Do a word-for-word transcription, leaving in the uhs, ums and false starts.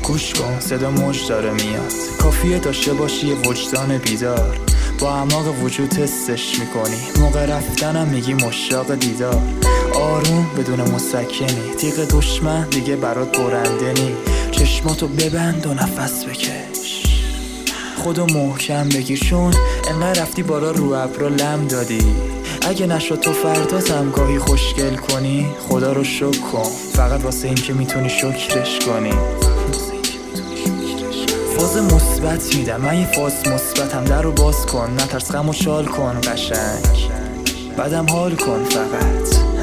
گوش کن صدا موج داره میاد، کافیه داشته باشی یه وجدان بیدار، با اعماق وجود تستش میکنی، موقع رفتنم میگی مشتاق دیدار. آروم بدون مسکنی، تیغ دشمن دیگه برات برنده نی. چشماتو ببند و نفس بکش، خودو محکم بگیر، چون انقدر رفتی بالا رو ابرا لم دادی. اگه نشد تو فرداتم گاهی خوشگل کنی، خدا رو شکر کن فقط واسه این که میتونی شکرش کنی. فاز مثبت میدم من، یه فاز مثبتم، در رو باز کن، نترس غمو شال کن قشنگ، بعدم حال کن فقط.